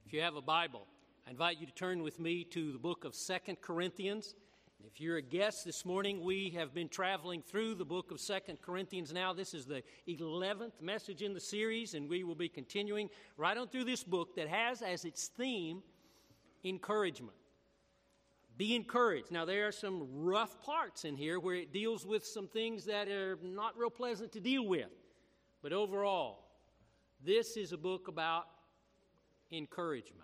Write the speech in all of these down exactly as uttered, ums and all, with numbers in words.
If you have a Bible, I invite you to turn with me to the book of Second Corinthians. If you're a guest this morning, we have been traveling through the book of Second Corinthians now. This is the eleventh message in the series, and we will be continuing right on through this book that has as its theme encouragement. Be encouraged. Now, there are some rough parts in here where it deals with some things that are not real pleasant to deal with. But overall, this is a book about encouragement.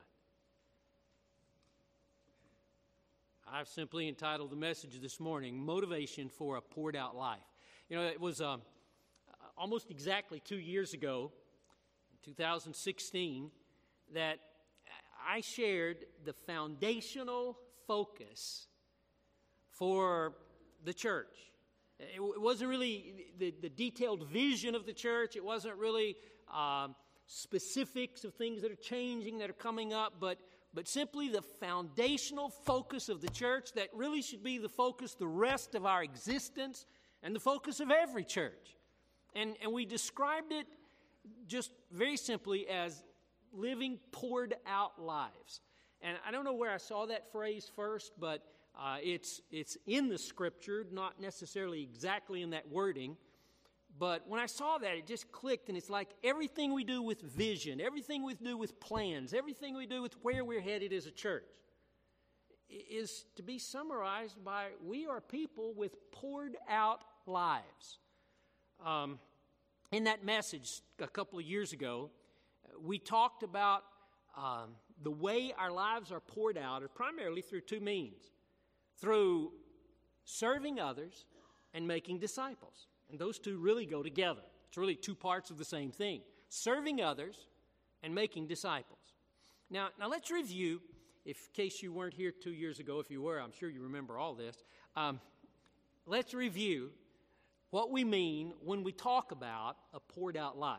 I've simply entitled the message this morning, Motivation for a Poured Out Life. You know, it was um, almost exactly two years ago, in two thousand sixteen, that I shared the foundational focus for the church. It, it wasn't really the, the detailed vision of the church. It wasn't really um, specifics of things that are changing, that are coming up, but but simply the foundational focus of the church that really should be the focus the rest of our existence and the focus of every church. And, and we described it just very simply as living poured out lives. And I don't know where I saw that phrase first, but uh, it's it's in the Scripture, not necessarily exactly in that wording. But when I saw that, it just clicked, and it's like everything we do with vision, everything we do with plans, everything we do with where we're headed as a church is to be summarized by we are people with poured out lives. Um, in that message a couple of years ago, we talked about um, the way our lives are poured out are primarily through two means, through serving others and making disciples. And those two really go together. It's really two parts of the same thing, serving others and making disciples. Now, now let's review, if, in case you weren't here two years ago. If you were, I'm sure you remember all this. Um, let's review what we mean when we talk about a poured out life.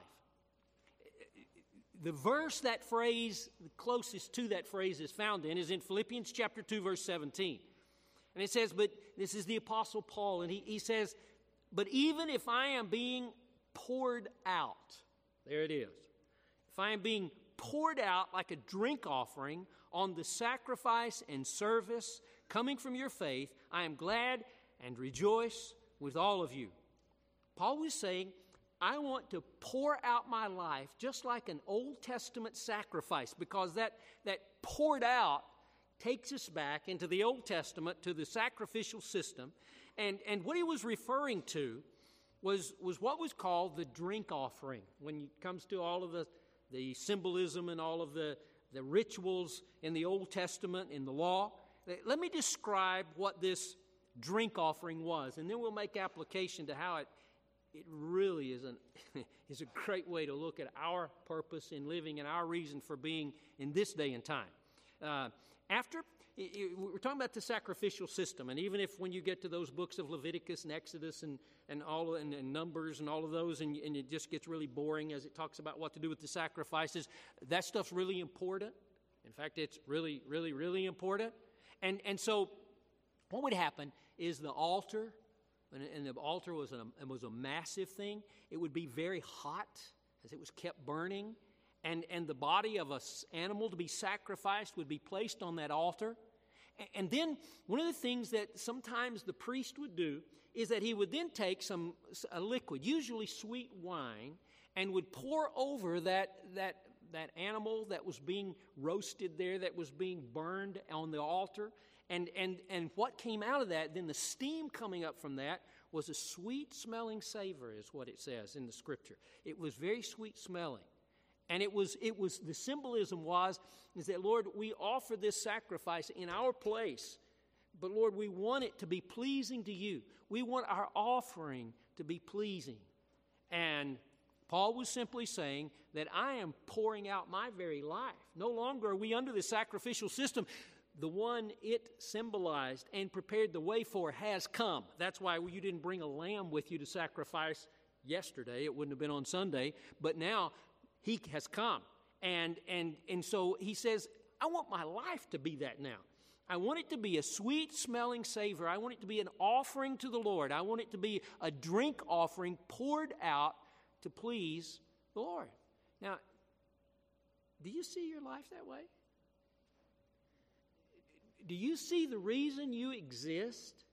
The verse that phrase, the closest to that phrase is found in, is in Philippians chapter two, verse seventeen. And it says, but this is the Apostle Paul, and he, he says, but even if I am being poured out, there it is. If I am being poured out like a drink offering on the sacrifice and service coming from your faith, I am glad and rejoice with all of you. Paul was saying, I want to pour out my life just like an Old Testament sacrifice, because that, that poured out takes us back into the Old Testament to the sacrificial system. And, and what he was referring to was, was what was called the drink offering. When it comes to all of the, the symbolism and all of the, the rituals in the Old Testament, in the law, let me describe what this drink offering was, and then we'll make application to how it, it really is, an, is a great way to look at our purpose in living and our reason for being in this day and time. Uh, after... We're talking about the sacrificial system, and even if when you get to those books of Leviticus and Exodus and, and all and, and Numbers and all of those, and, and it just gets really boring as it talks about what to do with the sacrifices, that stuff's really important. In fact, it's really, really, really important. And and so what would happen is the altar, and, and the altar was a, was a massive thing. It would be very hot as it was kept burning. And, and the body of an animal to be sacrificed would be placed on that altar. And, and then one of the things that sometimes the priest would do is that he would then take some a liquid, usually sweet wine, and would pour over that, that, that animal that was being roasted there, that was being burned on the altar. And, and, and what came out of that, then the steam coming up from that, was a sweet-smelling savor, is what it says in the Scripture. It was very sweet-smelling. And it was, it was, the symbolism was, is that, Lord, we offer this sacrifice in our place, but Lord, we want it to be pleasing to you. We want our offering to be pleasing. And Paul was simply saying that I am pouring out my very life. No longer are we under the sacrificial system. The one it symbolized and prepared the way for has come. That's why you didn't bring a lamb with you to sacrifice yesterday. It wouldn't have been on Sunday. But now he has come. And, and, and so he says, I want my life to be that now. I want it to be a sweet-smelling savor. I want it to be an offering to the Lord. I want it to be a drink offering poured out to please the Lord. Now, Do you see your life that way? Do you see the reason you exist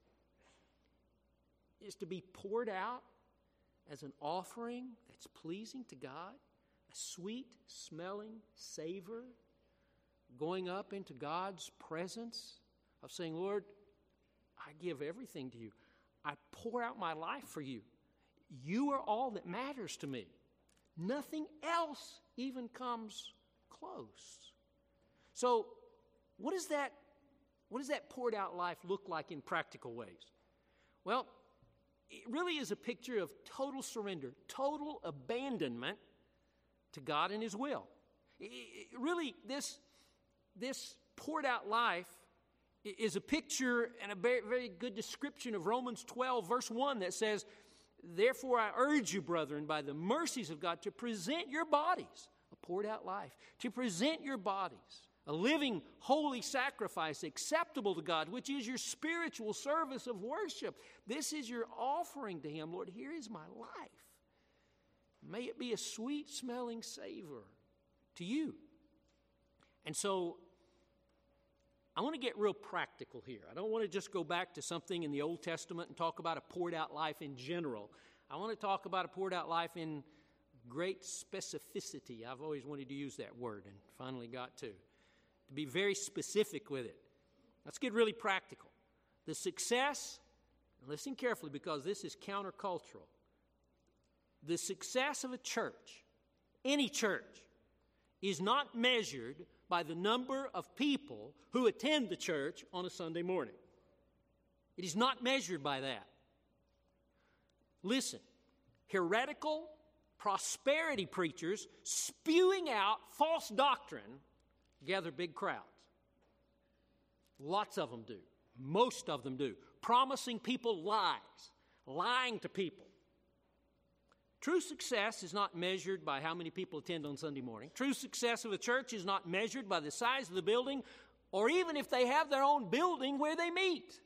is to be poured out as an offering that's pleasing to God? A sweet smelling savor going up into God's presence of saying, Lord, I give everything to you. I pour out my life for you. You are all that matters to me. Nothing else even comes close. So what does that, what does that poured out life look like in practical ways? Well, it really is a picture of total surrender, total abandonment to God and His will. It, it, really, this, this poured out life is a picture and a very, very good description of Romans twelve, verse one, that says, therefore I urge you, brethren, by the mercies of God, to present your bodies, a poured out life, to present your bodies, a living, holy sacrifice acceptable to God, which is your spiritual service of worship. This is your offering to Him. Lord, here is my life. May it be a sweet-smelling savor to you. And so I want to get real practical here. I don't want to just go back to something in the Old Testament and talk about a poured-out life in general. I want to talk about a poured-out life in great specificity. I've always wanted to use that word and finally got to. To be very specific with it. Let's get really practical. The success, listen carefully because this is countercultural. The success of a church, any church, is not measured by the number of people who attend the church on a Sunday morning. It is not measured by that. Listen, heretical prosperity preachers spewing out false doctrine gather big crowds. Lots of them do. Most of them do. Promising people lies, lying to people. True success is not measured by how many people attend on Sunday morning. True success of a church is not measured by the size of the building or even if they have their own building where they meet.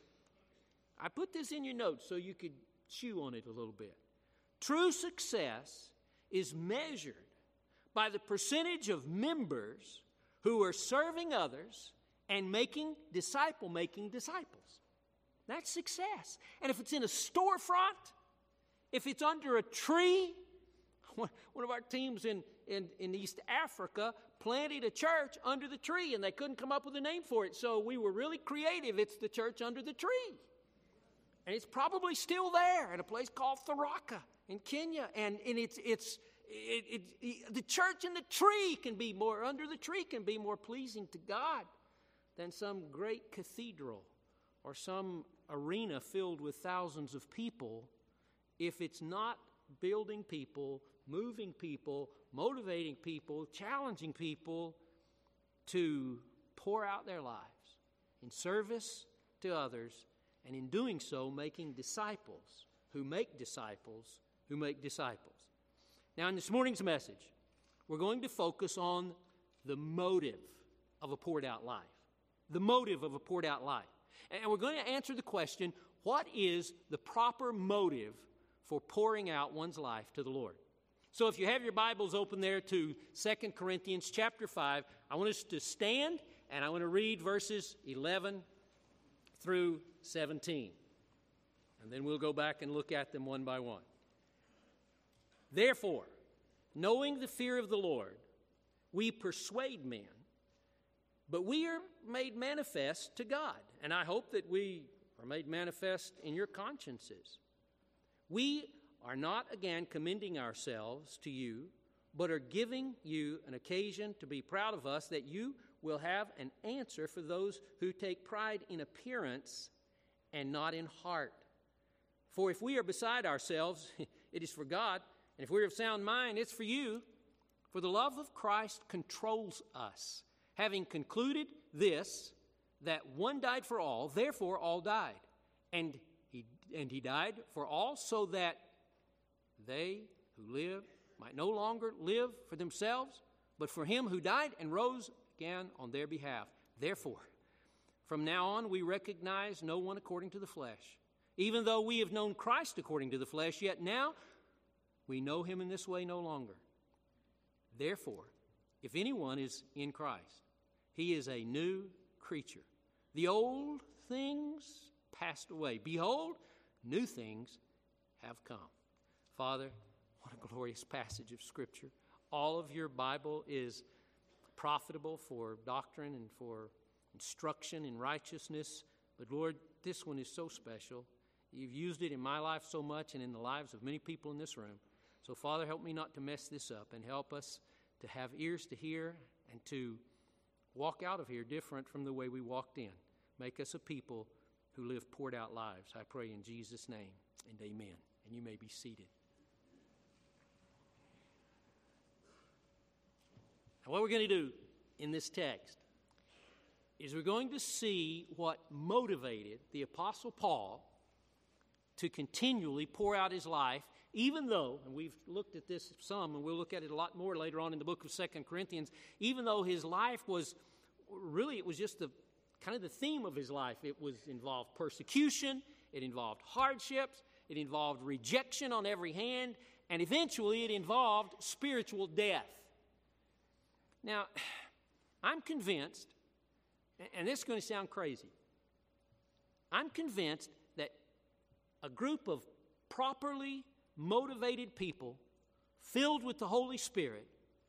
I put this in your notes so you could chew on it a little bit. True success is measured by the percentage of members who are serving others and making disciple-making disciples. That's success. And if it's in a storefront, if it's under a tree, one of our teams in, in, in East Africa planted a church under the tree, and they couldn't come up with a name for it, so we were really creative. It's the church under the tree. And it's probably still there at a place called Tharaka in Kenya, and, and it's... it's It, it, it, the church in the tree can be more, under the tree can be more pleasing to God than some great cathedral or some arena filled with thousands of people if it's not building people, moving people, motivating people, challenging people to pour out their lives in service to others, and in doing so making disciples who make disciples who make disciples. Now, in this morning's message, we're going to focus on the motive of a poured-out life. The motive of a poured-out life. And we're going to answer the question, what is the proper motive for pouring out one's life to the Lord? So if you have your Bibles open there to Second Corinthians chapter five, I want us to stand, and I want to read verses eleven through seventeen. And then we'll go back and look at them one by one. Therefore, knowing the fear of the Lord, we persuade men, but we are made manifest to God, and I hope that we are made manifest in your consciences. We are not again commending ourselves to you, but are giving you an occasion to be proud of us, that you will have an answer for those who take pride in appearance and not in heart. For if we are beside ourselves, it is for God, and if we're of sound mind, it's for you. For the love of Christ controls us, having concluded this, that one died for all, therefore all died. And he, and he died for all, so that they who live might no longer live for themselves, but for him who died and rose again on their behalf. Therefore, from now on we recognize no one according to the flesh. Even though we have known Christ according to the flesh, yet now we know him in this way no longer. Therefore, if anyone is in Christ, he is a new creature. The old things passed away. Behold, new things have come. Father, what a glorious passage of Scripture. All of your Bible is profitable for doctrine and for instruction in righteousness. But Lord, this one is so special. You've used it in my life so much and in the lives of many people in this room. So Father, help me not to mess this up, and help us to have ears to hear and to walk out of here different from the way we walked in. Make us a people who live poured out lives. I pray in Jesus' name, and amen. And you may be seated. Now, what we're going to do in this text is we're going to see what motivated the Apostle Paul to continually pour out his life, even though, and we've looked at this some, and we'll look at it a lot more later on in the book of Second Corinthians, even though his life was, really it was just the kind of the theme of his life. It was involved persecution, it involved hardships, it involved rejection on every hand, and eventually it involved spiritual death. Now, I'm convinced, and this is going to sound crazy, I'm convinced that a group of properly motivated people filled with the Holy Spirit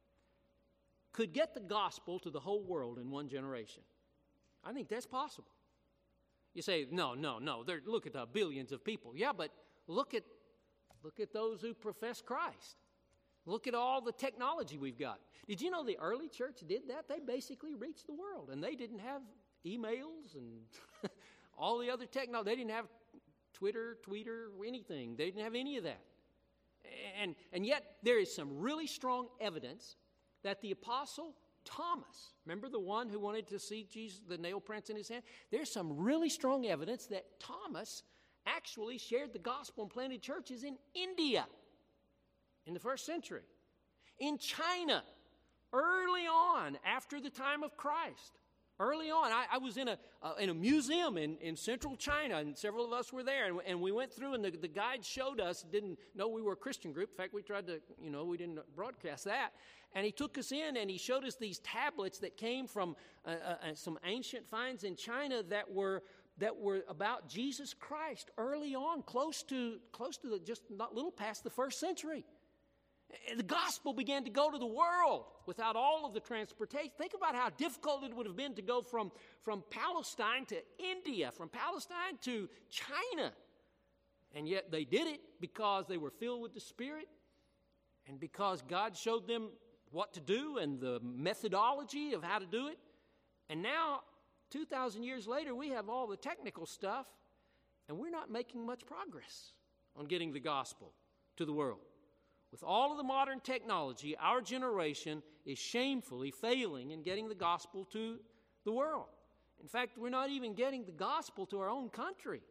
could get the gospel to the whole world in one generation. I think that's possible. You say, no, no, no, there, look at the billions of people. Yeah, but look at, look at those who profess Christ. Look at all the technology we've got. Did you know the early church did that? They basically reached the world, and they didn't have emails and all the other technology. They didn't have Twitter, Tweeter, anything. They didn't have any of that. And, and yet there is some really strong evidence that the Apostle Thomas, remember the one who wanted to see Jesus, the nail prints in his hand? There's some really strong evidence that Thomas actually shared the gospel and planted churches in India in the first century, in China, early on, after the time of Christ. Early on, I, I was in a uh, in a museum in, in central China, and several of us were there, and, and we went through, and the, the guide showed us, didn't know we were a Christian group. In fact, we tried to, you know, we didn't broadcast that. And he took us in, and he showed us these tablets that came from uh, uh, some ancient finds in China that were that were about Jesus Christ early on, close to close to the, just not little past the first century. The gospel began to go to the world without all of the transportation. Think about how difficult it would have been to go from, from Palestine to India, from Palestine to China. And yet they did it because they were filled with the Spirit and because God showed them what to do and the methodology of how to do it. And now, two thousand years later, we have all the technical stuff, and we're not making much progress on getting the gospel to the world. With all of the modern technology, our generation is shamefully failing in getting the gospel to the world. In fact, we're not even getting the gospel to our own country.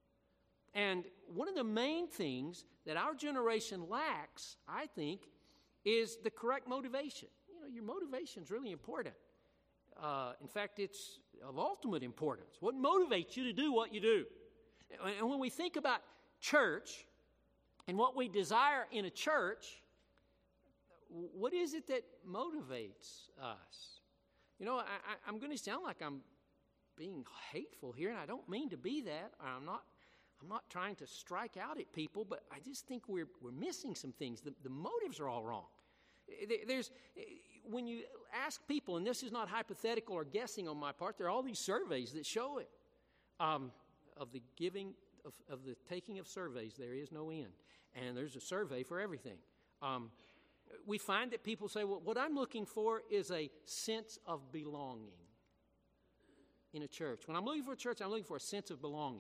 And one of the main things that our generation lacks, I think, is the correct motivation. You know, your motivation is really important. Uh, in fact, it's of ultimate importance. What motivates you to do what you do? And when we think about church, and what we desire in a church, what is it that motivates us? You know, I, I, I'm going to sound like I'm being hateful here, and I don't mean to be that. I'm not I'm not trying to strike out at people, but I just think we're we're missing some things. The, the motives are all wrong. There's when you ask people, and this is not hypothetical or guessing on my part, there are all these surveys that show it. Um, of the giving, of, of the taking of surveys, there is no end. And there's a survey for everything. Um, we find that people say, well, what I'm looking for is a sense of belonging in a church. When I'm looking for a church, I'm looking for a sense of belonging.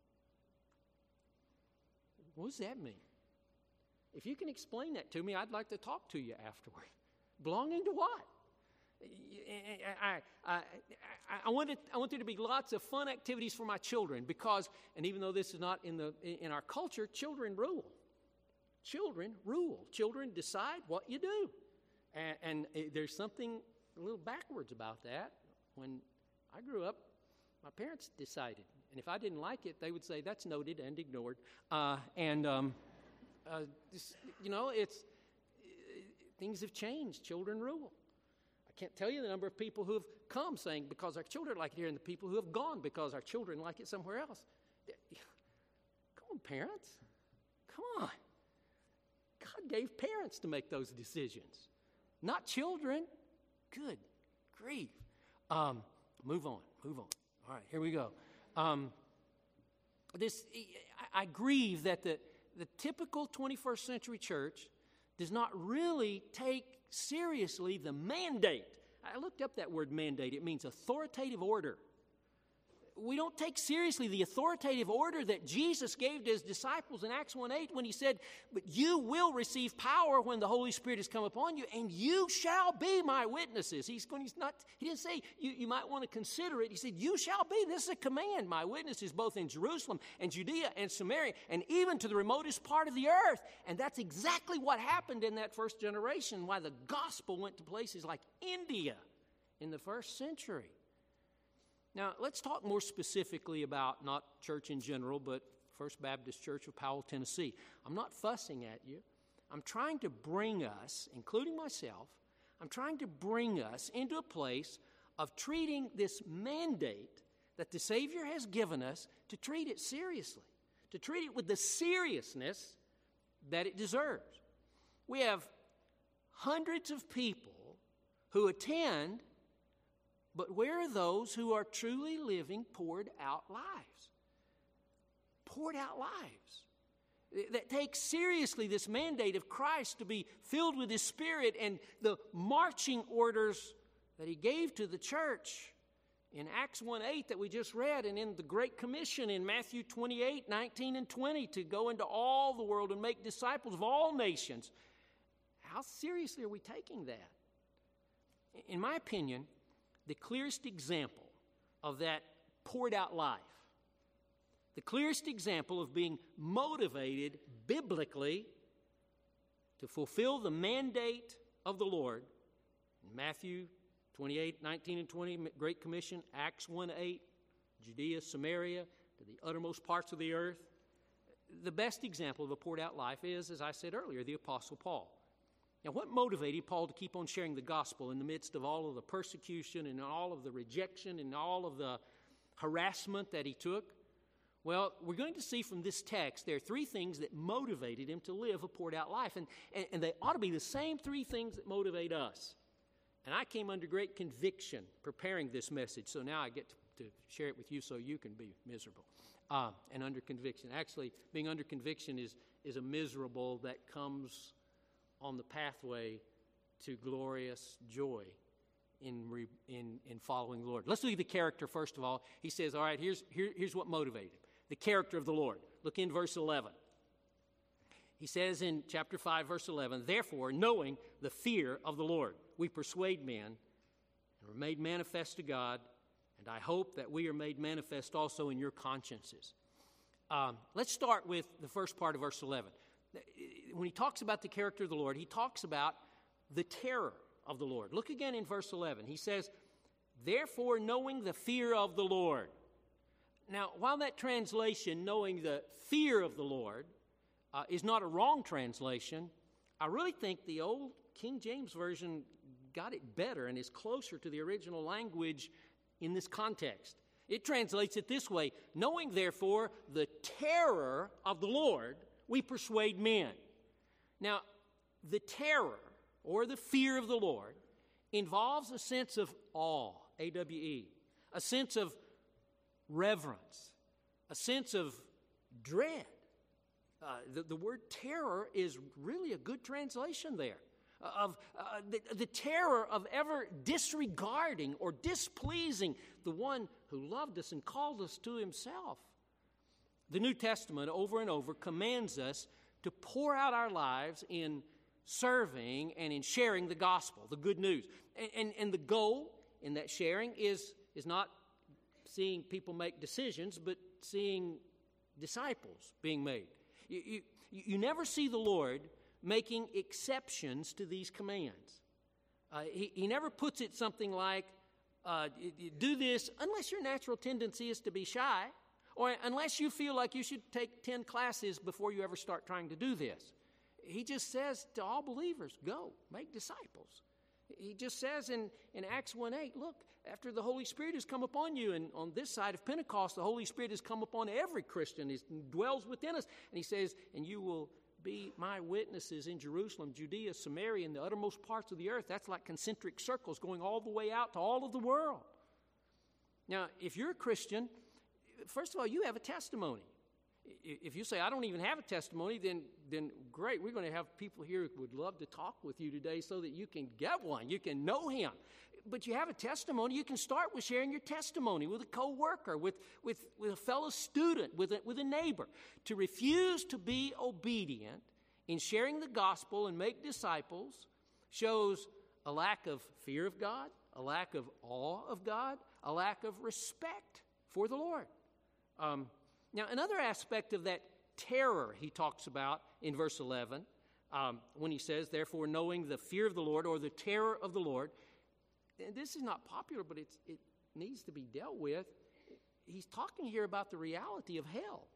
What does that mean? If you can explain that to me, I'd like to talk to you afterward. Belonging to what? I, I, I, I, want it, I want there to be lots of fun activities for my children because, and even though this is not in the in our culture, children rule. Children rule. Children decide what you do. And, and there's something a little backwards about that. When I grew up, my parents decided. And if I didn't like it, they would say, that's noted and ignored. Uh, and, um, uh, this, you know, it's things have changed. Children rule. can't tell you the number of people who have come saying, because our children like it here, and the people who have gone because our children like it somewhere else. Come on, parents. Come on. God gave parents to make those decisions, not children. Good grief. Um, move on, move on. All right, here we go. Um, this, I, I grieve that the, the typical twenty-first century church does not really take seriously the mandate. I looked up that word mandate. It means authoritative order. We don't take seriously the authoritative order that Jesus gave to his disciples in Acts one eight when he said, but you will receive power when the Holy Spirit has come upon you, and you shall be my witnesses. He's going, he's not, he didn't say you, you might want to consider it. He said, you shall be. This is a command. My witnesses both in Jerusalem and Judea and Samaria and even to the remotest part of the earth. And that's exactly what happened in that first generation, why the gospel went to places like India in the first century. Now, let's talk more specifically about not church in general, but First Baptist Church of Powell, Tennessee. I'm not fussing at you. I'm trying to bring us, including myself, I'm trying to bring us into a place of treating this mandate that the Savior has given us, to treat it seriously, to treat it with the seriousness that it deserves. We have hundreds of people who attend, but where are those who are truly living poured out lives? Poured out lives that take seriously this mandate of Christ to be filled with His Spirit and the marching orders that He gave to the church in Acts one eight that we just read, and in the Great Commission in Matthew twenty-eight, nineteen and twenty, to go into all the world and make disciples of all nations. How seriously are we taking that? In my opinion, the clearest example of that poured out life, the clearest example of being motivated biblically to fulfill the mandate of the Lord, Matthew twenty-eight, nineteen and twenty, Great Commission, Acts one eight, Judea, Samaria, to the uttermost parts of the earth. The best example of a poured out life is, as I said earlier, the Apostle Paul. Now, what motivated Paul to keep on sharing the gospel in the midst of all of the persecution and all of the rejection and all of the harassment that he took? Well, we're going to see from this text there are three things that motivated him to live a poured out life. And, and, and they ought to be the same three things that motivate us. And I came under great conviction preparing this message, so now I get to, to share it with you so you can be miserable. Uh, and under conviction. Actually, being under conviction is, is a miserable that comes on the pathway to glorious joy in, re, in, in following the Lord. Let's look at the character first of all. He says, all right, here's, here, here's what motivated him. The character of the Lord. Look in verse eleven. He says in chapter five, verse eleven, therefore, knowing the fear of the Lord, we persuade men and are made manifest to God, and I hope that we are made manifest also in your consciences. Um, let's start with the first part of verse eleven. When he talks about the character of the Lord, he talks about the terror of the Lord. Look again in verse eleven. He says, therefore, knowing the fear of the Lord. Now, while that translation, knowing the fear of the Lord, uh, is not a wrong translation, I really think the old King James Version got it better and is closer to the original language in this context. It translates it this way, knowing, therefore, the terror of the Lord, we persuade men. Now, the terror or the fear of the Lord involves a sense of awe, A W E, a sense of reverence, a sense of dread. Uh, the, the word terror is really a good translation there. Uh, of uh, the, the terror of ever disregarding or displeasing the one who loved us and called us to himself. The New Testament over and over commands us to pour out our lives in serving and in sharing the gospel, the good news. And, and, and the goal in that sharing is, is not seeing people make decisions, but seeing disciples being made. You, you, you never see the Lord making exceptions to these commands. Uh, he, he never puts it something like, uh, do this unless your natural tendency is to be shy, or unless you feel like you should take ten classes before you ever start trying to do this. He just says to all believers, go, make disciples. He just says in, in Acts one eight, look, after the Holy Spirit has come upon you, and on this side of Pentecost, the Holy Spirit has come upon every Christian. He dwells within us. And he says, and you will be my witnesses in Jerusalem, Judea, Samaria, and the uttermost parts of the earth. That's like concentric circles going all the way out to all of the world. Now, if you're a Christian, first of all, you have a testimony. If you say, I don't even have a testimony, then, then great. We're going to have people here who would love to talk with you today so that you can get one. You can know him. But you have a testimony. You can start with sharing your testimony with a coworker, with, with, with a fellow student, with a, with a neighbor. To refuse to be obedient in sharing the gospel and make disciples shows a lack of fear of God, a lack of awe of God, a lack of respect for the Lord. Um, now, another aspect of that terror he talks about in verse eleven, um, when he says, therefore, knowing the fear of the Lord or the terror of the Lord, and this is not popular, but it's, it needs to be dealt with. He's talking here about the reality of hell.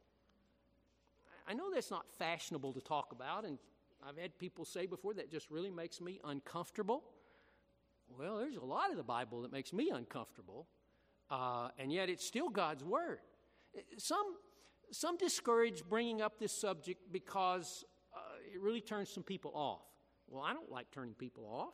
I know that's not fashionable to talk about, and I've had people say before that just really makes me uncomfortable. Well, there's a lot of the Bible that makes me uncomfortable, uh, and yet it's still God's Word. Some, some discourage bringing up this subject because uh, it really turns some people off. Well, I don't like turning people off,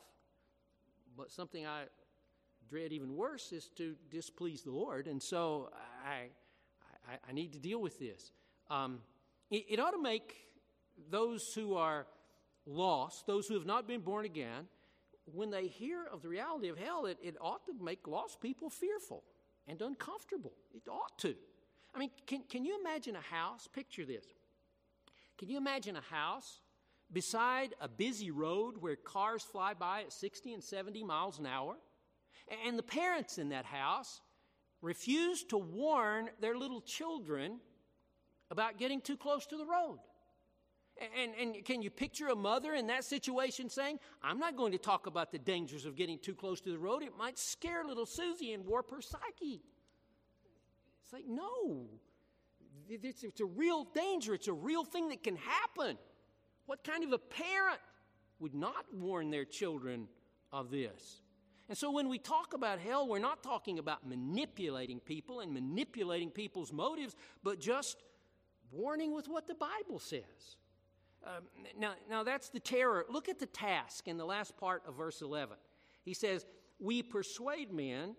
but something I dread even worse is to displease the Lord, and so I, I, I need to deal with this. Um, it, it ought to make those who are lost, those who have not been born again, when they hear of the reality of hell, it, it ought to make lost people fearful and uncomfortable. It ought to. I mean, can, can you imagine a house? Picture this. Can you imagine a house beside a busy road where cars fly by at sixty and seventy miles an hour, and the parents in that house refuse to warn their little children about getting too close to the road? And, and can you picture a mother in that situation saying, I'm not going to talk about the dangers of getting too close to the road. It might scare little Susie and warp her psyche. It's like, no. It's, it's a real danger. It's a real thing that can happen. What kind of a parent would not warn their children of this? And so when we talk about hell, we're not talking about manipulating people and manipulating people's motives, but just warning with what the Bible says. Um, now, now that's the terror. Look at the task in the last part of verse eleven. He says, we persuade men,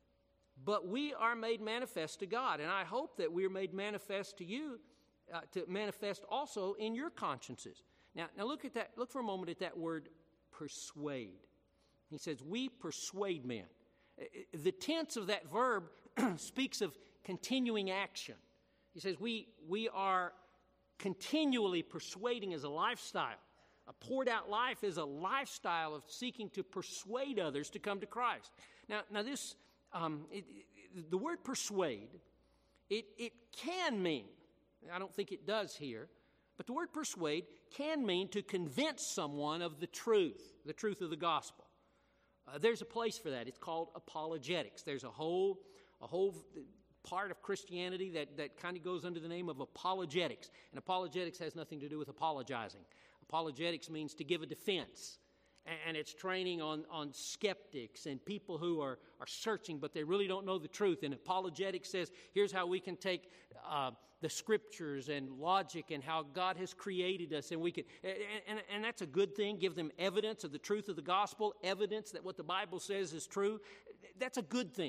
but we are made manifest to God. And I hope that we are made manifest to you, uh, to manifest also in your consciences. Now, now look at that. Look for a moment at that word persuade. He says, we persuade men. The tense of that verb speaks of continuing action. He says, we, we are continually persuading as a lifestyle. A poured out life is a lifestyle of seeking to persuade others to come to Christ. Now, now this, um, it, it, the word persuade, it, it can mean, I don't think it does here, but the word persuade can mean to convince someone of the truth, the truth of the gospel. Uh, there's a place for that. It's called apologetics. There's a whole, a whole part of Christianity that, that kind of goes under the name of apologetics. And apologetics has nothing to do with apologizing. Apologetics means to give a defense. And it's training on, on skeptics and people who are, are searching, but they really don't know the truth. And apologetics says, here's how we can take uh, the scriptures and logic and how God has created us. And we can, and, and, and that's a good thing. Give them evidence of the truth of the gospel, evidence that what the Bible says is true. That's a good thing.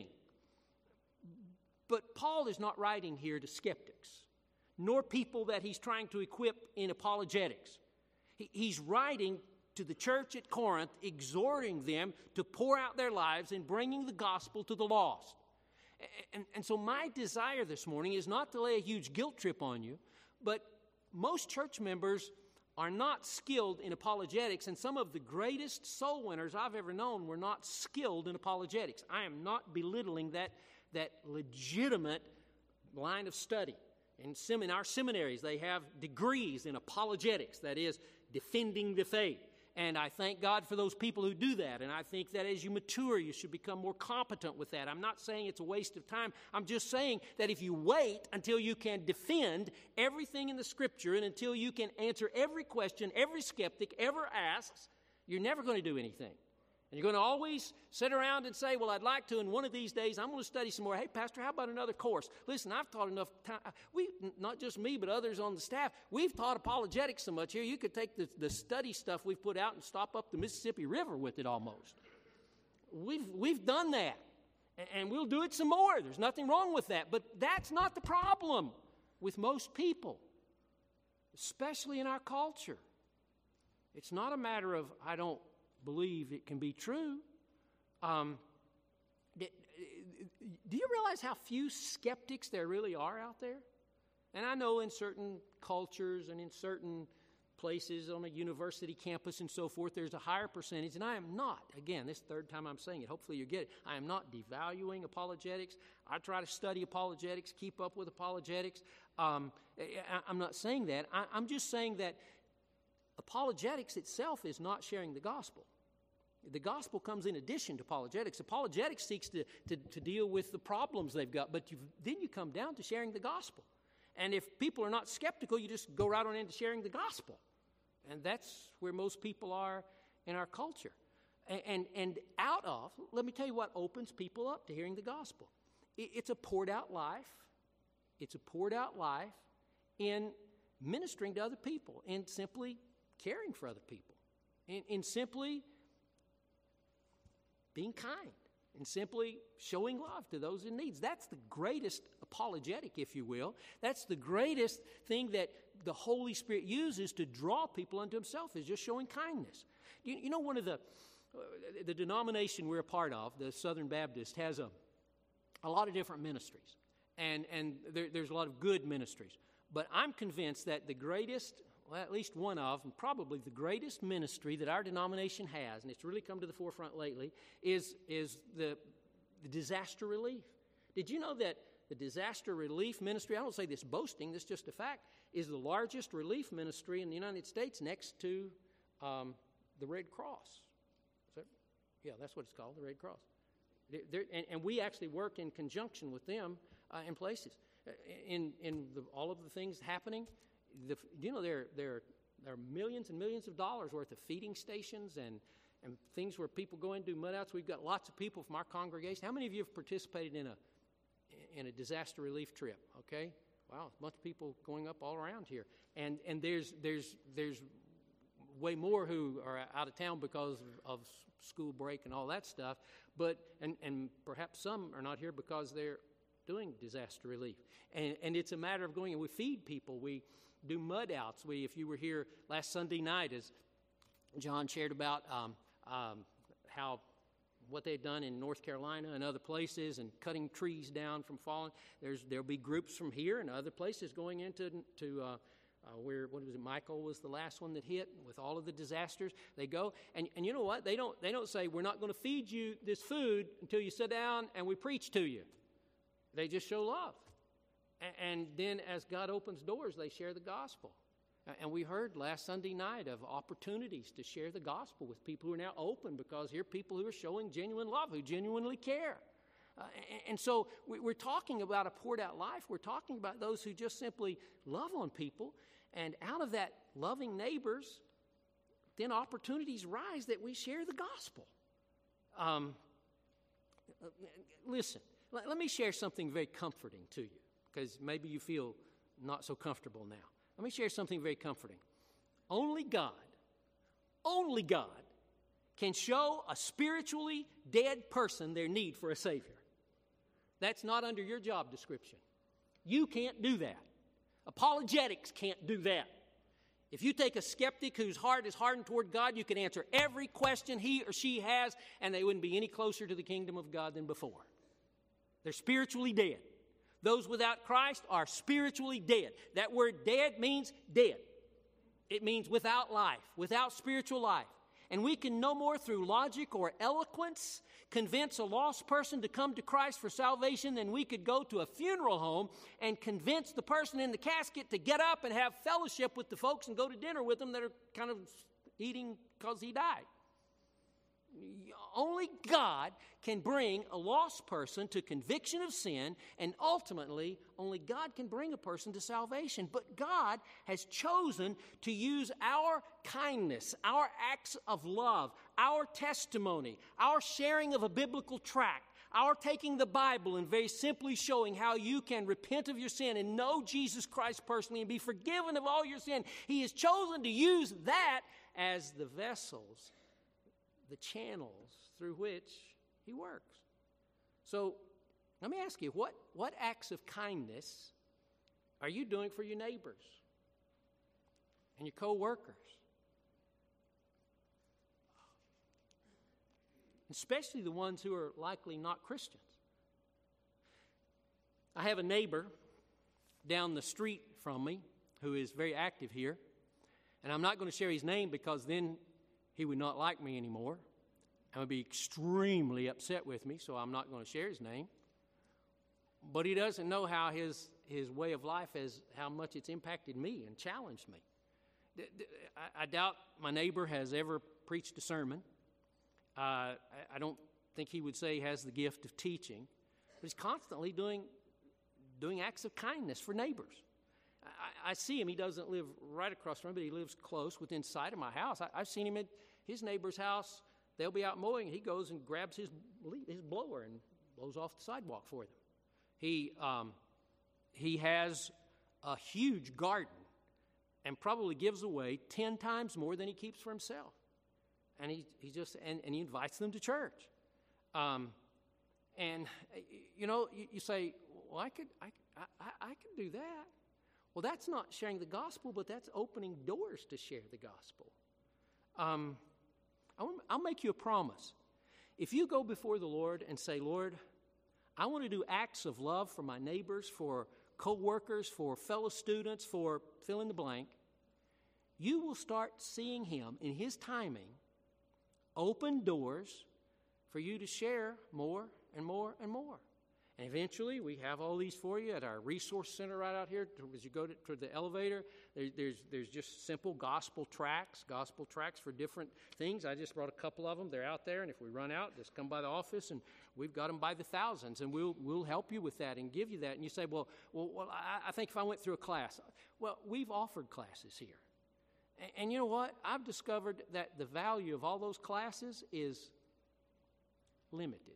But Paul is not writing here to skeptics, nor people that he's trying to equip in apologetics. He, he's writing to the church at Corinth, exhorting them to pour out their lives in bringing the gospel to the lost. And, and so my desire this morning is not to lay a huge guilt trip on you, but most church members are not skilled in apologetics, and some of the greatest soul winners I've ever known were not skilled in apologetics. I am not belittling that, that legitimate line of study. In, sem- in our seminaries, they have degrees in apologetics, that is, defending the faith. And I thank God for those people who do that. And I think that as you mature, you should become more competent with that. I'm not saying it's a waste of time. I'm just saying that if you wait until you can defend everything in the Scripture and until you can answer every question every skeptic ever asks, you're never going to do anything. And you're going to always sit around and say, well, I'd like to, and one of these days I'm going to study some more. Hey, Pastor, how about another course? Listen, I've taught enough time. We, not just me, but others on the staff, we've taught apologetics so much here, you could take the, the study stuff we've put out and stop up the Mississippi River with it almost. We've, we've done that, and we'll do it some more. There's nothing wrong with that, but that's not the problem with most people, especially in our culture. It's not a matter of, I don't believe it can be true. Um, do you realize how few skeptics there really are out there? And I know in certain cultures and in certain places on a university campus and so forth, there's a higher percentage, and I am not, again, this third time I'm saying it, hopefully you get it, I am not devaluing apologetics. I try to study apologetics, keep up with apologetics. Um, I, I'm not saying that. I, I'm just saying that apologetics itself is not sharing the gospel. The gospel comes in addition to apologetics. Apologetics seeks to, to, to deal with the problems they've got, but you've, then you come down to sharing the gospel. And if people are not skeptical, you just go right on into sharing the gospel. And that's where most people are in our culture. And, and, and out of, let me tell you what opens people up to hearing the gospel. It, it's a poured out life. It's a poured out life in ministering to other people, in simply caring for other people, in, in simply being kind, and simply showing love to those in need. That's the greatest apologetic, if you will. That's the greatest thing that the Holy Spirit uses to draw people unto himself, is just showing kindness. You, you know, one of the, uh, the denomination we're a part of, the Southern Baptist, has a, a lot of different ministries. And, and there, there's a lot of good ministries. But I'm convinced that the greatest, well, at least one of, and probably the greatest ministry that our denomination has, and it's really come to the forefront lately, is, is the, the disaster relief. Did you know that the disaster relief ministry, I don't say this boasting, this is just a fact, is the largest relief ministry in the United States next to um, the Red Cross? Is that, yeah, that's what it's called, the Red Cross. They're, they're, and, and we actually work in conjunction with them uh, in places. In, in the, all of the things happening, The, you know, there, there, there are millions and millions of dollars worth of feeding stations and, and things where people go in and do mud outs. We've got lots of people from our congregation. How many of you have participated in a in a disaster relief trip? Okay, wow, a bunch of people going up all around here. And and there's there's there's way more who are out of town because of, of school break and all that stuff. But and and perhaps some are not here because they're doing disaster relief. And and it's a matter of going and we feed people. We do mud outs. We, if you were here last Sunday night, as John shared about um, um, how what they've done in North Carolina and other places, and cutting trees down from falling. There's there'll be groups from here and other places going into to uh, uh, where what was it? Michael was the last one that hit with all of the disasters. They go and and you know what? They don't they don't say we're not going to feed you this food until you sit down and we preach to you. They just show love. And then as God opens doors, they share the gospel. And we heard last Sunday night of opportunities to share the gospel with people who are now open, because here are people who are showing genuine love, who genuinely care. Uh, and, and so we, we're talking about a poured out life. We're talking about those who just simply love on people. And out of that loving neighbors, then opportunities rise that we share the gospel. Um, listen, let, let me share something very comforting to you, because maybe you feel not so comfortable now. Let me share something very comforting. Only God, only God can show a spiritually dead person their need for a Savior. That's not under your job description. You can't do that. Apologetics can't do that. If you take a skeptic whose heart is hardened toward God, you can answer every question he or she has, and they wouldn't be any closer to the kingdom of God than before. They're spiritually dead. Those without Christ are spiritually dead. That word dead means dead. It means without life, without spiritual life. And we can no more through logic or eloquence convince a lost person to come to Christ for salvation than we could go to a funeral home and convince the person in the casket to get up and have fellowship with the folks and go to dinner with them that are kind of eating because he died. Only God can bring a lost person to conviction of sin, and ultimately, only God can bring a person to salvation. But God has chosen to use our kindness, our acts of love, our testimony, our sharing of a biblical tract, our taking the Bible and very simply showing how you can repent of your sin and know Jesus Christ personally and be forgiven of all your sin. He has chosen to use that as the vessels, the channels through which He works. So let me ask you, what, what acts of kindness are you doing for your neighbors and your co-workers? Especially the ones who are likely not Christians. I have a neighbor down the street from me who is very active here, and I'm not going to share his name because then he would not like me anymore. And would be extremely upset with me, so I'm not going to share his name. But he doesn't know how his, his way of life has, how much it's impacted me and challenged me. I, I doubt my neighbor has ever preached a sermon. Uh, I, I don't think he would say he has the gift of teaching, but he's constantly doing, doing acts of kindness for neighbors. I, I see him. He doesn't live right across from me, but he lives close, within sight of my house. I, I've seen him at his neighbor's house. They'll be out mowing, and he goes and grabs his, his blower and blows off the sidewalk for them. He, um, he has a huge garden and probably gives away ten times more than he keeps for himself. And he, he just and, and he invites them to church. Um, and, you know, you, you say, well, I could, I, I, I could do that. Well, that's not sharing the gospel, but that's opening doors to share the gospel. Um, I'll, I'll make you a promise. If you go before the Lord and say, Lord, I want to do acts of love for my neighbors, for co-workers, for fellow students, for fill in the blank, you will start seeing Him in His timing open doors for you to share more and more and more. And eventually, we have all these for you at our resource center right out here. As you go to, to the elevator, there, there's, there's just simple gospel tracts, gospel tracts for different things. I just brought a couple of them. They're out there, and if we run out, just come by the office, and we've got them by the thousands, and we'll we'll help you with that and give you that. And you say, well, well, well I, I think if I went through a class. Well, we've offered classes here. And, and you know what? I've discovered that the value of all those classes is limited.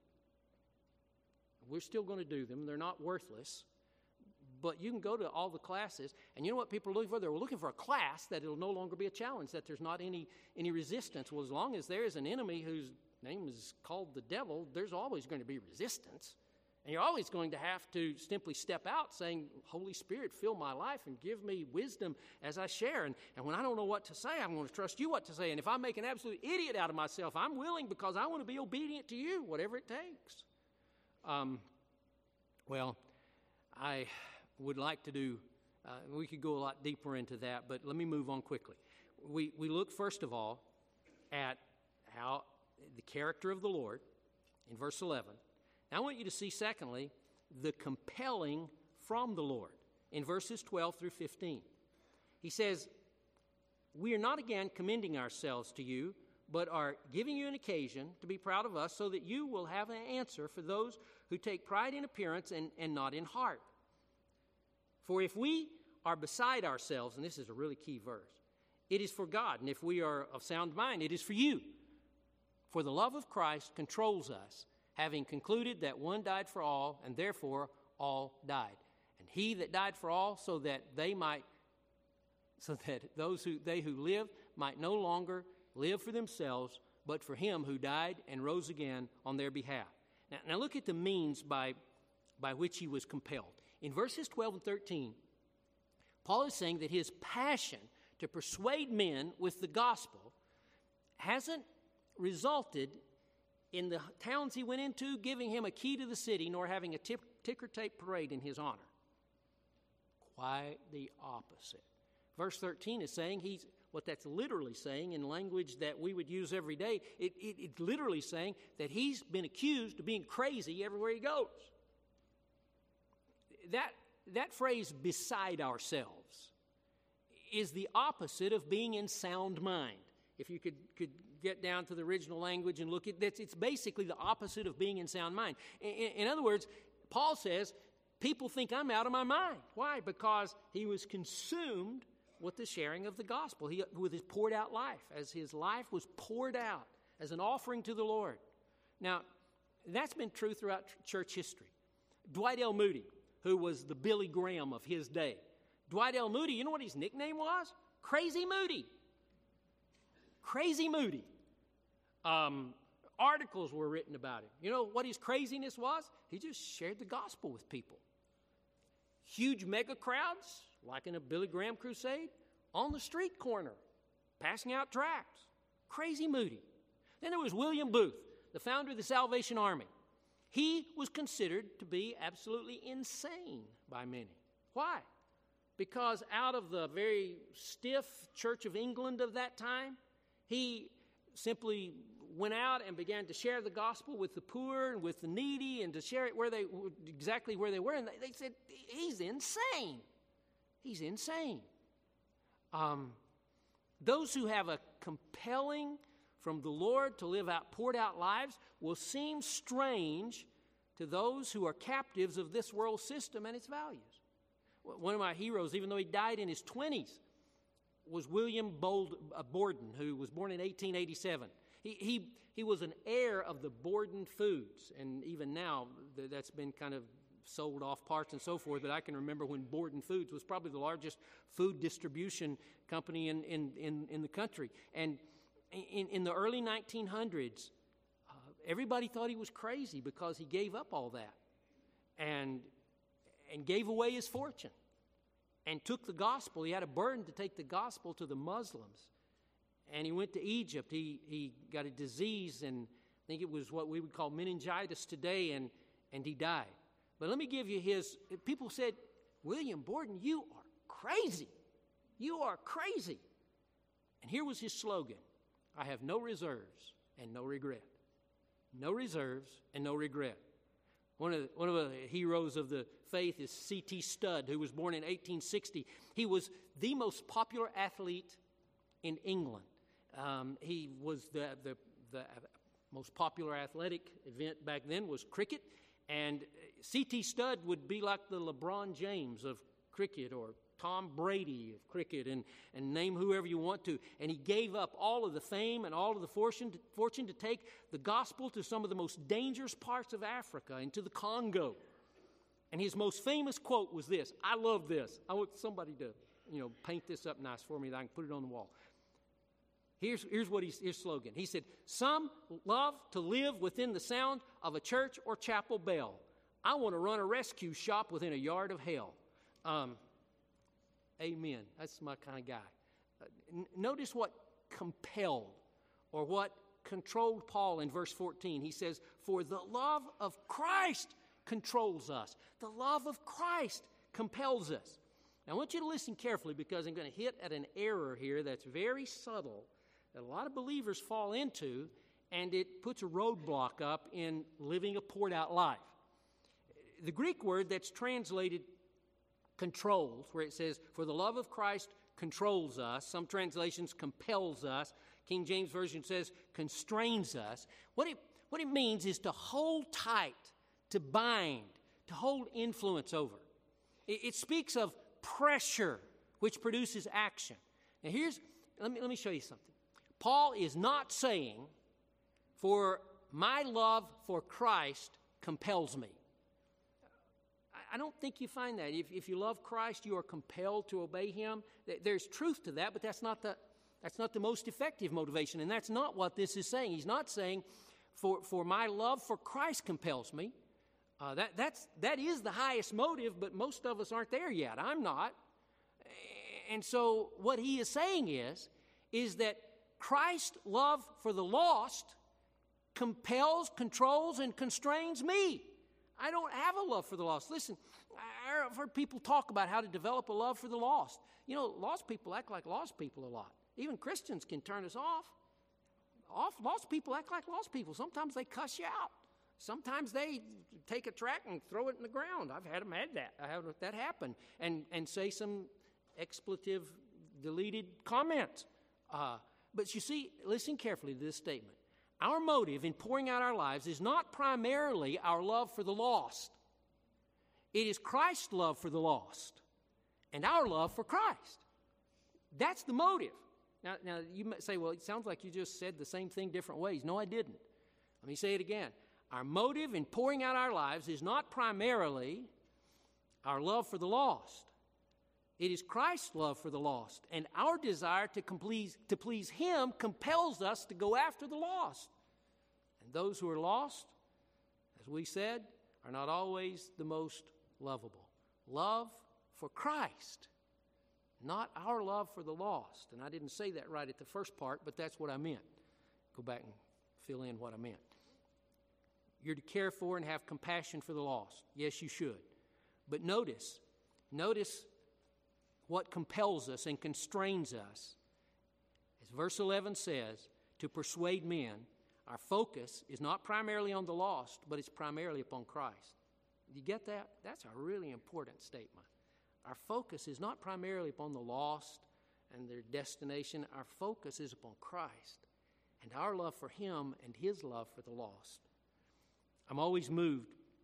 We're still going to do them. They're not worthless. But you can go to all the classes, and you know what people are looking for? They're looking for a class that it'll no longer be a challenge, that there's not any, any resistance. Well, as long as there is an enemy whose name is called the devil, there's always going to be resistance. And you're always going to have to simply step out saying, Holy Spirit, fill my life and give me wisdom as I share. And, and when I don't know what to say, I'm going to trust you what to say. And if I make an absolute idiot out of myself, I'm willing because I want to be obedient to you, whatever it takes. Um, well, I would like to do, uh, we could go a lot deeper into that, but let me move on quickly. We, we look, first of all, at how the character of the Lord in verse eleven. Now I want you to see, secondly, the compelling from the Lord in verses twelve through fifteen. He says, we are not again commending ourselves to you, but are giving you an occasion to be proud of us so that you will have an answer for those who take pride in appearance and, and not in heart. For if we are beside ourselves, and this is a really key verse, it is for God, and if we are of sound mind, it is for you. For the love of Christ controls us, having concluded that one died for all, and therefore all died. And he that died for all, so that they might, so that those who they who live might no longer live for themselves, but for him who died and rose again on their behalf. Now, now look at the means by, by which he was compelled. In verses twelve and thirteen, Paul is saying that his passion to persuade men with the gospel hasn't resulted in the towns he went into giving him a key to the city, nor having a tip, ticker tape parade in his honor. Quite the opposite. Verse thirteen is saying he's, what that's literally saying in language that we would use every day, it, it, it's literally saying that he's been accused of being crazy everywhere he goes. That, that phrase, beside ourselves, is the opposite of being in sound mind. If you could, could get down to the original language and look at this, it's basically the opposite of being in sound mind. In, in other words, Paul says, people think I'm out of my mind. Why? Because he was consumed with the sharing of the gospel, he, with his poured out life, as his life was poured out as an offering to the Lord. Now, that's been true throughout church history. Dwight L. Moody, who was the Billy Graham of his day. Dwight L. Moody, you know what his nickname was? Crazy Moody. Crazy Moody. Um, articles were written about him. You know what his craziness was? He just shared the gospel with people. Huge mega crowds, like in a Billy Graham crusade, on the street corner, passing out tracts. Crazy Moody. Then there was William Booth, the founder of the Salvation Army. He was considered to be absolutely insane by many. Why? Because out of the very stiff Church of England of that time, he simply went out and began to share the gospel with the poor and with the needy, and to share it where they exactly where they were. And they, they said, he's insane. He's insane. Um, those who have a compelling from the Lord to live out poured out lives will seem strange to those who are captives of this world system and its values. One of my heroes, even though he died in his twenties, was William Bold, uh, Borden, who was born in eighteen eighty-seven. He, he, he was an heir of the Borden Foods, and even now th- that's been kind of sold off parts and so forth, but I can remember when Borden Foods was probably the largest food distribution company in, in, in, in the country. And in, in the early nineteen hundreds, uh, everybody thought he was crazy because he gave up all that and, and gave away his fortune and took the gospel. He had a burden to take the gospel to the Muslims. And he went to Egypt. He, he got a disease, and I think it was what we would call meningitis today, and, and he died. But let me give you his, people said, William Borden, you are crazy. You are crazy. And here was his slogan, I have no reserves and no regret. No reserves and no regret. One of the, one of the heroes of the faith is C T Studd, who was born in eighteen sixty. He was the most popular athlete in England. Um, he was the, the, the most popular athletic event back then was cricket. And C T Studd would be like the LeBron James of cricket, or Tom Brady of cricket, and, and name whoever you want to. And he gave up all of the fame and all of the fortune to, fortune to take the gospel to some of the most dangerous parts of Africa, into the Congo. And his most famous quote was this. I love this. I want somebody to, you know, paint this up nice for me that I can put it on the wall. Here's, here's what he's, his slogan. He said, some love to live within the sound of a church or chapel bell. I want to run a rescue shop within a yard of hell. Um, amen. That's my kind of guy. Uh, n- notice what compelled or what controlled Paul in verse fourteen. He says, for the love of Christ controls us. The love of Christ compels us. Now, I want you to listen carefully, because I'm going to hit at an error here that's very subtle that a lot of believers fall into, and it puts a roadblock up in living a poured out life. The Greek word that's translated controls, where it says, for the love of Christ controls us. Some translations compels us. King James Version says constrains us. What it, what it means is to hold tight, to bind, to hold influence over. It, it speaks of pressure, which produces action. Now here's, let me, let me show you something. Paul is not saying, for my love for Christ compels me. I don't think you find that. If, if you love Christ, you are compelled to obey him. There's truth to that, but that's not the, that's not the most effective motivation, and that's not what this is saying. He's not saying, for, for my love for Christ compels me. Uh, that, that's, that is the highest motive, but most of us aren't there yet. I'm not. And so what he is saying is, is that Christ's love for the lost compels, controls, and constrains me. I don't have a love for the lost. Listen, I've heard people talk about how to develop a love for the lost. You know, lost people act like lost people a lot. Even Christians can turn us off. Off, lost people act like lost people. Sometimes they cuss you out. Sometimes they take a tract and throw it in the ground. I've had them had that. I have that happen. And, and say some expletive, deleted comments. Uh, But you see, listen carefully to this statement. Our motive in pouring out our lives is not primarily our love for the lost. It is Christ's love for the lost and our love for Christ. That's the motive. Now, now you might say, well, it sounds like you just said the same thing different ways. No, I didn't. Let me say it again. Our motive in pouring out our lives is not primarily our love for the lost. It is Christ's love for the lost, and our desire to please, to please Him compels us to go after the lost. And those who are lost, as we said, are not always the most lovable. Love for Christ, not our love for the lost. And I didn't say that right at the first part, but that's what I meant. Go back and fill in what I meant. You're to care for and have compassion for the lost. Yes, you should. But notice, notice what compels us and constrains us. As verse eleven says, to persuade men, our focus is not primarily on the lost, but it's primarily upon Christ. You get that? That's a really important statement. Our focus is not primarily upon the lost and their destination. Our focus is upon Christ and our love for Him and His love for the lost. I'm always moved,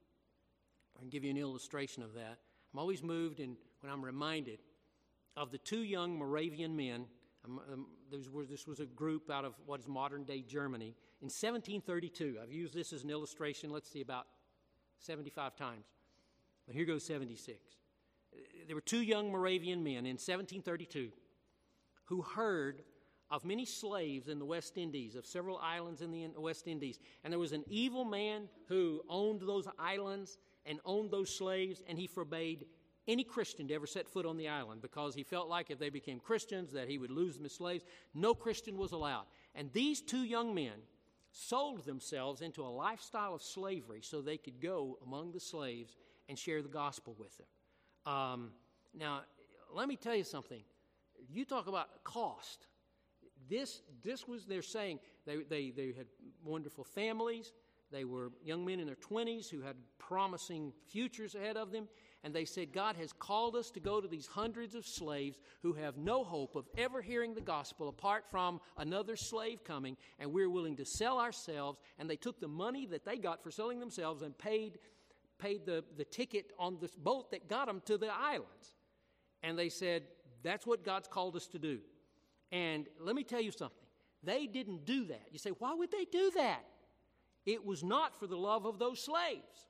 I can give you an illustration of that. I'm always moved in, when I'm reminded of the two young Moravian men. Um, um, this, was, this was a group out of what is modern-day Germany. In seventeen thirty-two, I've used this as an illustration, let's see, about seventy-five times. But here goes seventy-six. There were two young Moravian men in seventeen thirty-two who heard of many slaves in the West Indies, of several islands in the West Indies. And there was an evil man who owned those islands and owned those slaves, and he forbade any Christian to ever set foot on the island because he felt like if they became Christians that he would lose them as slaves. No Christian was allowed. And these two young men sold themselves into a lifestyle of slavery so they could go among the slaves and share the gospel with them. Um, now, let me tell you something. You talk about cost. This, this was, they're saying, they, they, they had wonderful families. They were young men in their twenties who had promising futures ahead of them. And they said, God has called us to go to these hundreds of slaves who have no hope of ever hearing the gospel apart from another slave coming, and we're willing to sell ourselves. And they took the money that they got for selling themselves and paid, paid the, the ticket on this boat that got them to the islands. And they said, that's what God's called us to do. And let me tell you something. They didn't do that. You say, why would they do that? It was not for the love of those slaves.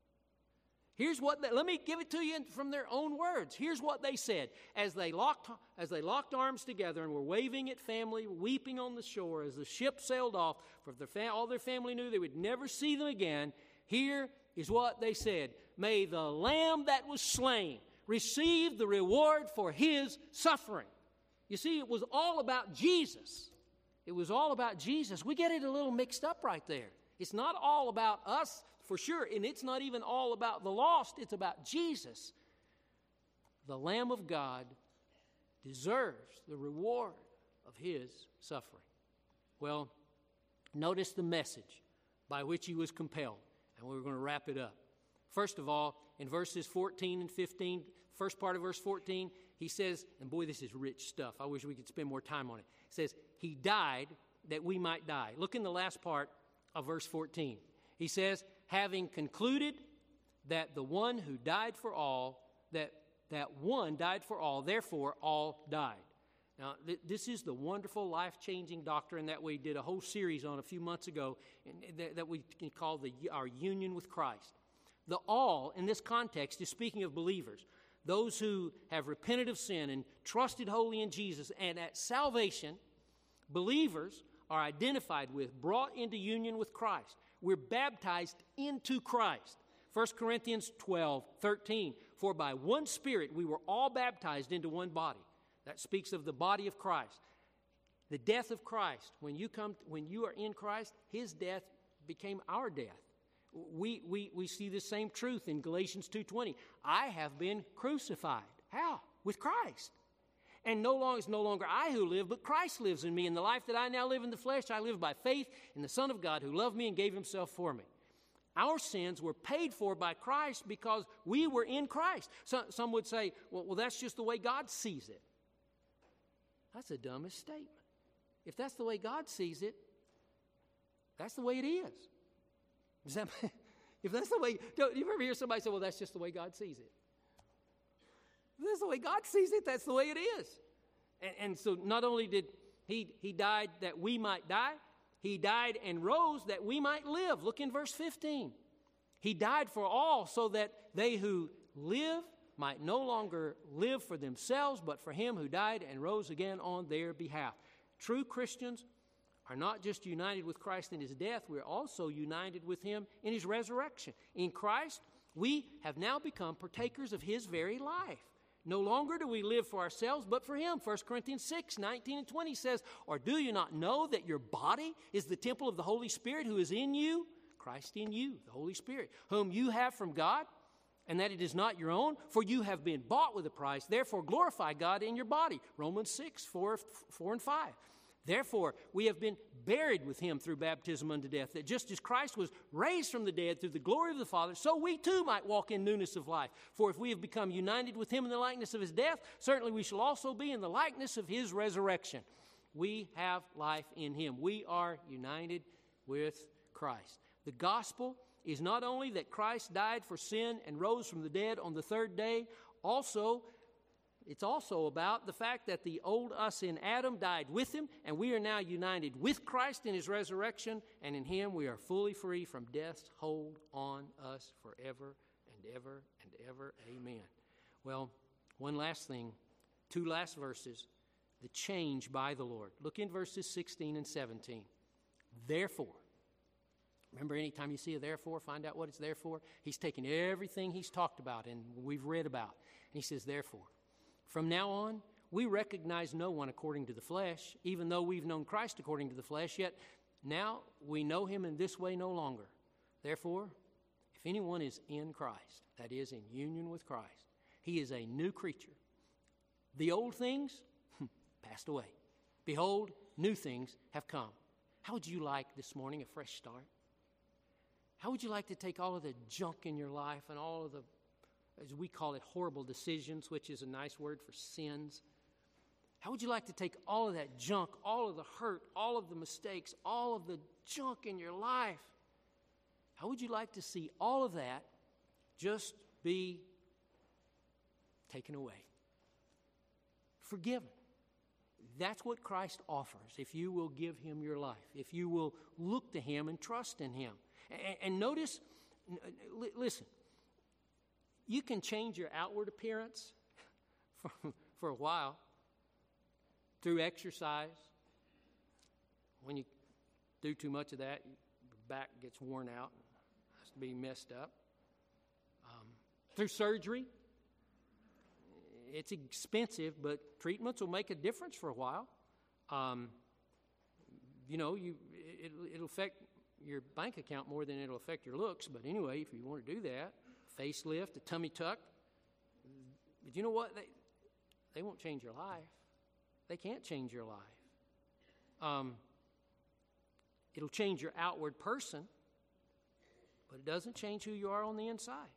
Here's what they, let me give it to you from their own words. Here's what they said as they locked as they locked arms together and were waving at family, weeping on the shore as the ship sailed off. For their fa- all their family knew they would never see them again. Here is what they said: "May the Lamb that was slain receive the reward for His suffering." You see, it was all about Jesus. It was all about Jesus. We get it a little mixed up right there. It's not all about us, for sure, and it's not even all about the lost. It's about Jesus. The Lamb of God deserves the reward of His suffering. Well, notice the message by which He was compelled, and we're going to wrap it up. First of all, in verses fourteen and fifteen, first part of verse fourteen, he says, and boy, this is rich stuff. I wish we could spend more time on it. It says, He died that we might die. Look in the last part of verse fourteen. He says, having concluded that the one who died for all, that that one died for all, therefore all died. Now, th- this is the wonderful life-changing doctrine that we did a whole series on a few months ago, and th- that we can call the, our union with Christ. The all, in this context, is speaking of believers, those who have repented of sin and trusted wholly in Jesus. And at salvation, believers are identified with, brought into union with Christ. We're baptized into Christ. First Corinthians twelve, thirteen, for by one Spirit we were all baptized into one body. That speaks of the body of Christ. The death of Christ. When you come, when you are in Christ, His death became our death. We, we, we see the same truth in Galatians two twenty. I have been crucified. How? With Christ. And no longer it's no longer I who live, but Christ lives in me. And the life that I now live in the flesh, I live by faith in the Son of God who loved me and gave Himself for me. Our sins were paid for by Christ because we were in Christ. So, some would say, well, well, that's just the way God sees it. That's the dumbest statement. if that's the way God sees it, that's the way it is. Does that, if that's the way, don't you ever hear somebody say, well, that's just the way God sees it? If that's the way God sees it, that's the way it is. And, and so not only did he, he died that we might die, he died and rose that we might live. Look in verse fifteen. He died for all so that they who live might no longer live for themselves, but for him who died and rose again on their behalf. True Christians are not just united with Christ in his death, we're also united with him in his resurrection. In Christ, we have now become partakers of his very life. No longer do we live for ourselves, but for him. First Corinthians six, nineteen and twenty says, or do you not know that your body is the temple of the Holy Spirit who is in you? Christ in you, the Holy Spirit, whom you have from God, and that it is not your own, for you have been bought with a price. Therefore glorify God in your body. Romans six, four, four and five. Therefore, we have been buried with him through baptism unto death, that just as Christ was raised from the dead through the glory of the Father, so we too might walk in newness of life. For if we have become united with him in the likeness of his death, certainly we shall also be in the likeness of his resurrection. We have life in him. We are united with Christ. The gospel is not only that Christ died for sin and rose from the dead on the third day, also It's also about the fact that the old us in Adam died with him, and we are now united with Christ in his resurrection, and in him we are fully free from death's hold on us forever and ever and ever. Amen. Well, one last thing, two last verses, the change by the Lord. Look in verses sixteen and seventeen. Therefore, remember, anytime you see a therefore, find out what it's there for. He's taken everything he's talked about and we've read about, and he says, therefore, from now on, we recognize no one according to the flesh, even though we've known Christ according to the flesh, yet now we know him in this way no longer. Therefore, if anyone is in Christ, that is, in union with Christ, he is a new creature. The old things passed away. Behold, new things have come. How would you like this morning a fresh start? How would you like to take all of the junk in your life and all of the, as we call it, horrible decisions, which is a nice word for sins? How would you like to take all of that junk, all of the hurt, all of the mistakes, all of the junk in your life? How would you like to see all of that just be taken away? Forgiven. That's what Christ offers if you will give him your life, if you will look to him and trust in him. And, and notice, listen, you can change your outward appearance for, for a while through exercise. When you do too much of that, your back gets worn out and has to be messed up. Um, through surgery. It's expensive, but treatments will make a difference for a while. Um, you know, you it, it'll affect your bank account more than it'll affect your looks. But anyway, if you want to do that, facelift, a tummy tuck. But you know what? They they won't change your life. They can't change your life. Um, it'll change your outward person, but it doesn't change who you are on the inside.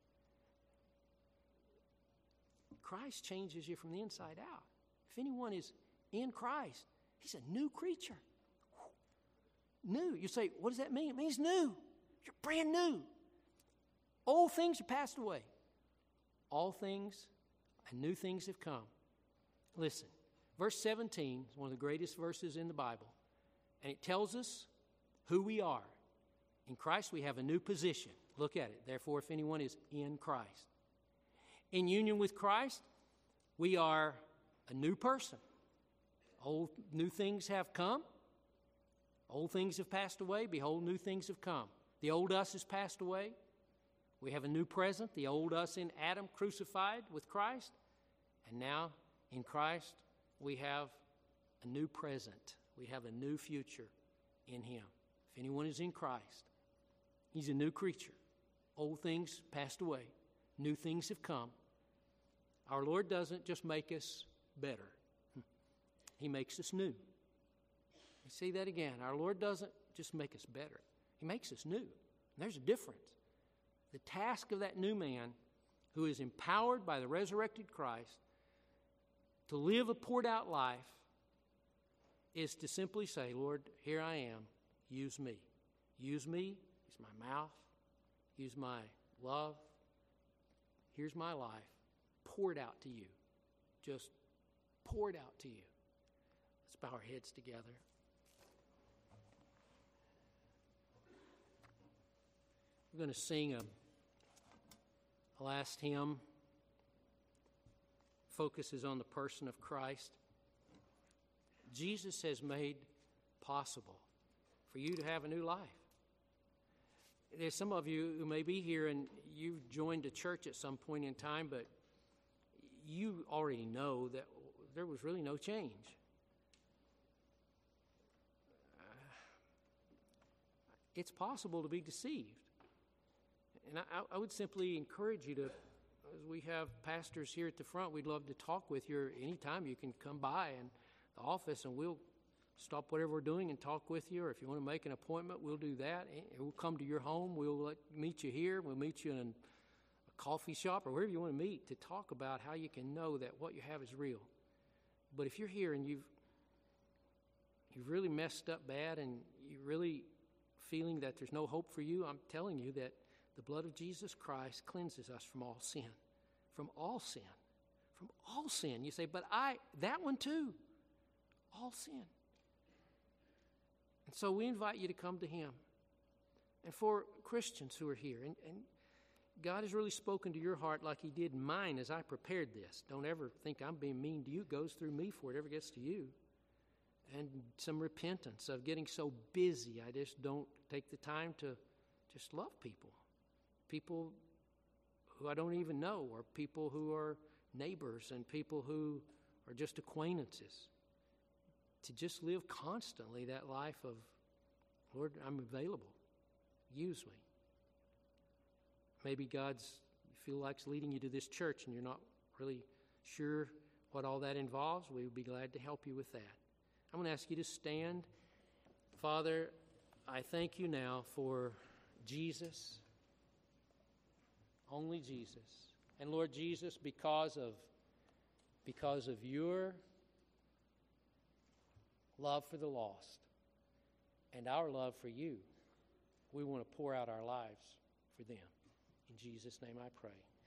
Christ changes you from the inside out. If anyone is in Christ, he's a new creature. New. You say, what does that mean? It means new. You're brand new. Old things have passed away. All things and new things have come. Listen, verse seventeen is one of the greatest verses in the Bible. And it tells us who we are. In Christ we have a new position. Look at it. Therefore, if anyone is in Christ. In union with Christ, we are a new person. Old new things have come. Old things have passed away. Behold, new things have come. The old us has passed away. We have a new present, the old us in Adam crucified with Christ. And now, in Christ, we have a new present. We have a new future in him. If anyone is in Christ, he's a new creature. Old things passed away. New things have come. Our Lord doesn't just make us better. He makes us new. You see that again. Our Lord doesn't just make us better. He makes us new. And there's a difference. The task of that new man who is empowered by the resurrected Christ to live a poured out life is to simply say, Lord, here I am. Use me. Use me. Use my mouth. Use my love. Here's my life. Pour it out to you. Just pour it out to you. Let's bow our heads together. We're going to sing a, a last hymn. Focuses on the person of Christ. Jesus has made possible for you to have a new life. There's some of you who may be here and you've joined a church at some point in time, but you already know that there was really no change. Uh, it's possible to be deceived. And I, I would simply encourage you to, as we have pastors here at the front, we'd love to talk with you anytime. You can come by in the office and we'll stop whatever we're doing and talk with you. Or if you want to make an appointment, we'll do that. We'll come to your home. We'll let, meet you here. We'll meet you in a coffee shop or wherever you want to meet to talk about how you can know that what you have is real. But if you're here and you've you've really messed up bad and you're really feeling that there's no hope for you, I'm telling you that the blood of Jesus Christ cleanses us from all sin. From all sin. From all sin. You say, but I, that one too. All sin. And so we invite you to come to Him. And for Christians who are here, and, and God has really spoken to your heart like He did mine as I prepared this. Don't ever think I'm being mean to you. It goes through me before it ever gets to you. And some repentance of getting so busy, I just don't take the time to just love people. People who I don't even know, or people who are neighbors and people who are just acquaintances. To just live constantly that life of, Lord, I'm available. Use me. Maybe God's, you feel like He's leading you to this church and you're not really sure what all that involves. We would be glad to help you with that. I'm going to ask you to stand. Father, I thank you now for Jesus. Only Jesus. And Lord Jesus, because of because of your love for the lost and our love for you, we want to pour out our lives for them. In Jesus' name I pray.